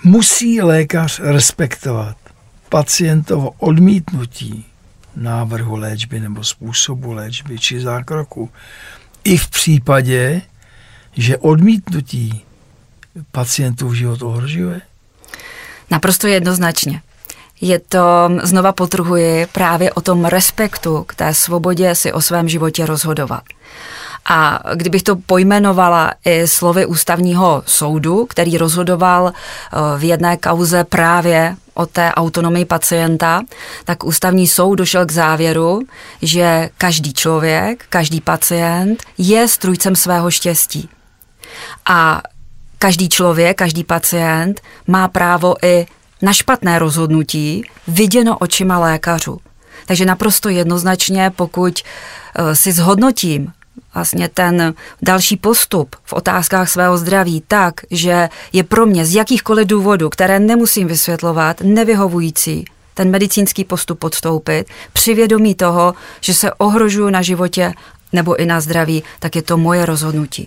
musí lékař respektovat pacientovo odmítnutí návrhu léčby nebo způsobu léčby či zákroku i v případě, že odmítnutí pacientův život ohrožuje? Naprosto jednoznačně. Je to, znova podtrhuji, právě o tom respektu k té svobodě si o svém životě rozhodovat. A kdybych to pojmenovala i slovy ústavního soudu, který rozhodoval v jedné kauze právě o té autonomii pacienta, tak ústavní soud došel k závěru, že každý člověk, každý pacient je strůjcem svého štěstí. A každý člověk, každý pacient má právo i na špatné rozhodnutí viděno očima lékařů. Takže naprosto jednoznačně, pokud si zhodnotím vlastně ten další postup v otázkách svého zdraví tak, že je pro mě z jakýchkoliv důvodů, které nemusím vysvětlovat, nevyhovující ten medicínský postup podstoupit, při vědomí toho, že se ohrožuju na životě nebo i na zdraví, tak je to moje rozhodnutí.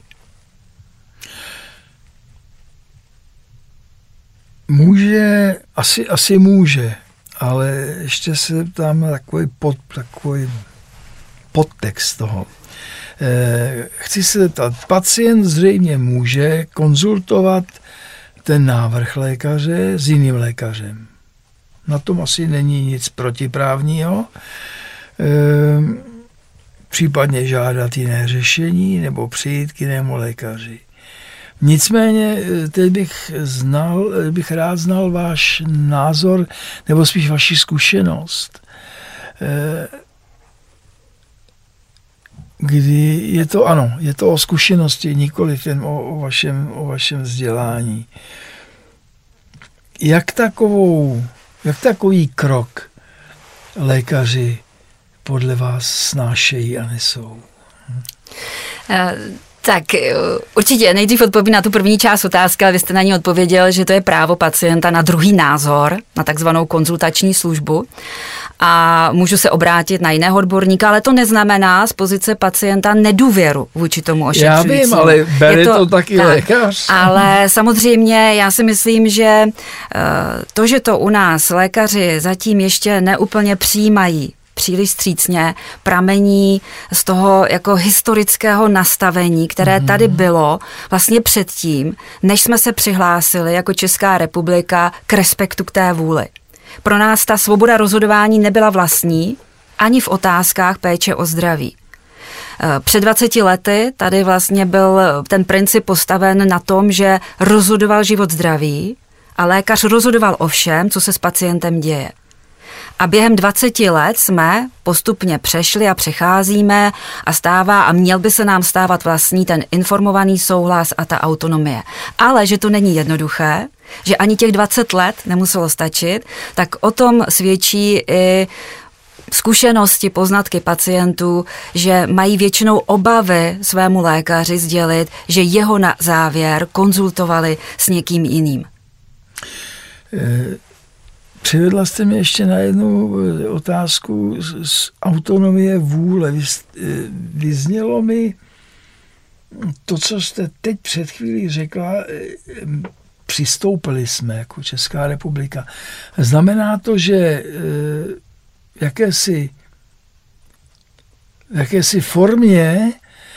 Může, asi může, ale ještě se tam takový podtext toho. Chci se zeptat, pacient zřejmě může konzultovat ten návrh lékaře s jiným lékařem. Na tom asi není nic protiprávního. Případně žádat jiné řešení nebo přijít k jinému lékaři. Nicméně teď bych rád znal váš názor, nebo spíš vaši zkušenost. Kdy je to o zkušenosti, nikoliv jen o vašem vzdělání. Jak takový krok lékaři podle vás snášejí a nesou? Tak určitě nejdřív odpovím na tu první část otázky, ale vy jste na ní odpověděl, že to je právo pacienta na druhý názor, na takzvanou konzultační službu. A můžu se obrátit na jiného odborníka, ale to neznamená z pozice pacienta nedůvěru vůči tomu ošetřujícímu. Já vím, ale bere to taky lékař. Ale samozřejmě já si myslím, že to, že to u nás lékaři zatím ještě neúplně přijímají příliš vstřícně, pramení z toho jako historického nastavení, které tady bylo vlastně předtím, než jsme se přihlásili jako Česká republika k respektu k té vůli. Pro nás ta svoboda rozhodování nebyla vlastní ani v otázkách péče o zdraví. Před 20 lety tady vlastně byl ten princip postaven na tom, že rozhodoval život zdraví a lékař rozhodoval o všem, co se s pacientem děje. A během 20 let jsme postupně přešli a přecházíme a měl by se nám stávat vlastní ten informovaný souhlas a ta autonomie. Ale že to není jednoduché, že ani těch 20 let nemuselo stačit, tak o tom svědčí i zkušenosti, poznatky pacientů, že mají většinou obavy svému lékaři sdělit, že jeho na závěr konzultovali s někým jiným. Přivedla jste mě ještě na jednu otázku z autonomie vůle. Vyznělo mi to, co jste teď před chvílí řekla, přistoupili jsme jako Česká republika. Znamená to, že v jakési formě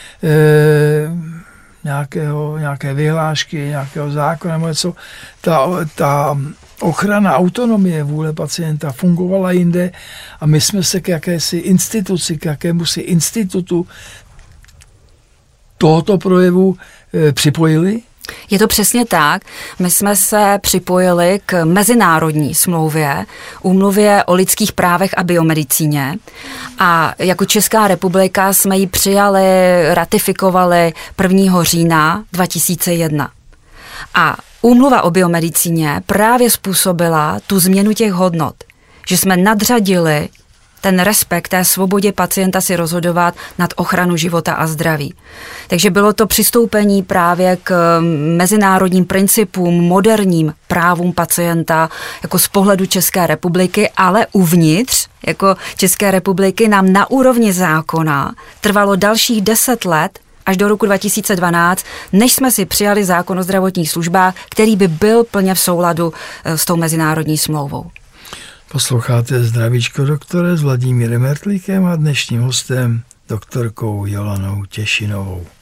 nějaké vyhlášky, nějakého zákona nebo něco, ta ochrana autonomie vůle pacienta fungovala jinde a my jsme se k jakési instituci, k jakémusi institutu tohoto projevu připojili? Je to přesně tak. My jsme se připojili k mezinárodní smlouvě, úmluvě o lidských právech a biomedicíně a jako Česká republika jsme ji přijali, ratifikovali 1. října 2001. A úmluva o biomedicíně právě způsobila tu změnu těch hodnot, že jsme nadřadili ten respekt té svobodě pacienta si rozhodovat nad ochranu života a zdraví. Takže bylo to přistoupení právě k mezinárodním principům, moderním právům pacienta, jako z pohledu České republiky, ale uvnitř, jako České republiky, nám na úrovni zákona trvalo dalších 10 let, až do roku 2012, než jsme si přijali zákon o zdravotních službách, který by byl plně v souladu s tou mezinárodní smlouvou. Posloucháte Zdravíčko doktore s Vladimírem Mertlíkem a dnešním hostem doktorkou Jolanou Těšinovou.